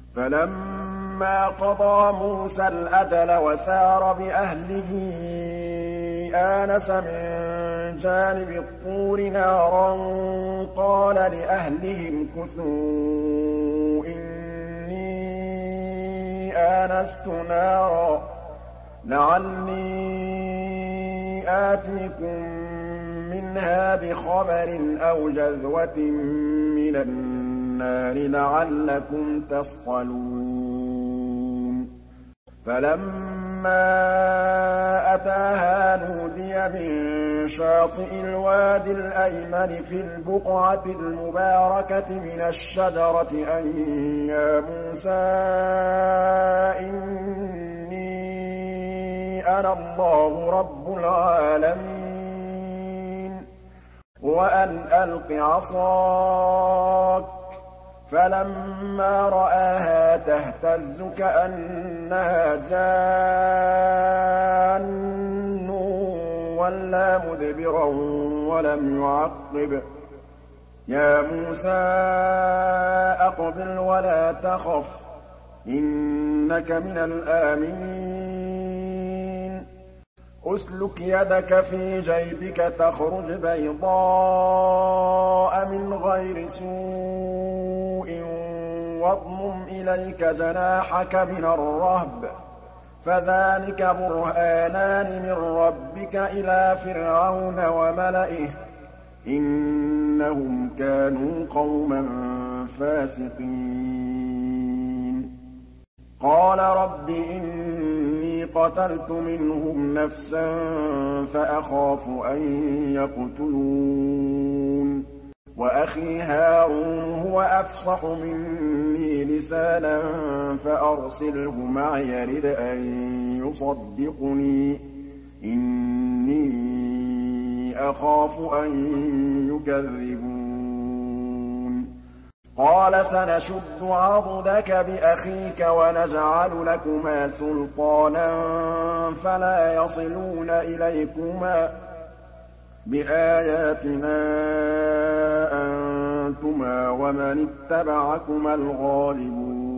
فَلَمَّا قَضَىٰ مُوسَى الْأَجَلَ وَسَارَ بِأَهْلِهِ آنَسَ مِن جَانِبِ الطُّورِ نَارًا قَالَ لِأَهْلِهِ امْكُثُوا إِنِّي آنَسْتُ نَارًا لَعَلِّي آتِيكُم مِّنْهَا بِخَبَرٍ أَوْ جَذْوَةٍ مِّنَ النَّارِ لَعَلَّكُمْ تَصْطَلُونَ فَلَمَّا أَتَاهَا نُودِيَ مِن شَاطِئِ الْوَادِ الْأَيْمَنِ فِي الْبُقْعَةِ الْمُبَارَكَةِ مِنَ الشَّجَرَةِ أَن يَا مُوسَىٰ إِنِّي أَنَا اللَّهُ رَبُّ الْعَالَمِينَ وَأَنْ أَلْقِ عَصَاكَ فَلَمَّا رَآهَا تَهْتَزُّ كَأَنَّهَا جَانٌّ وَلَّىٰ مُدْبِرًا وَلَمْ يُعَقِّبْ يَا مُوسَىٰ أَقْبِلْ وَلَا تَخَفْ إِنَّكَ مِنَ الْآمِنِينَ أُسْلُكْ يَدَكَ فِي جَيْبِكَ تَخْرُجْ بَيْضَاءَ مِنْ غَيْرِ سُوءٍ وَاضْمُمْ إِلَيْكَ جَنَاحَكَ مِنَ الرَّهْبِ ۖ فَذَانِكَ بُرْهَانَانِ مِن رَّبِّكَ إِلَىٰ فِرْعَوْنَ وَمَلَئِهِ ۚ إِنَّهُمْ كَانُوا قَوْمًا فَاسِقِينَ قَالَ رَبِّ إِنِّي قَتَلْتُ مِنْهُمْ نَفْسًا فَأَخَافُ أَن يَقْتُلُونِ وَأَخِي هَارُونُ هُوَ أَفْصَحُ مِنِّي لِسَانًا فَأَرْسِلْهُ مَعِيَ يَرِدْ أَن يُصَدِّقُنِي إِنِّي أَخَافُ أَن يُكَذِّبُونِ قَالَ سَنَشُدُّ عَضُدَكَ بِأَخِيكَ وَنَجْعَلُ لَكُمَا سُلْطَانًا فَلَا يَصِلُونَ إِلَيْكُمَا بِآيَاتِنَا أَنتُمَا وَمَنِ اتَّبَعَكُمَا الْغَالِبُونَ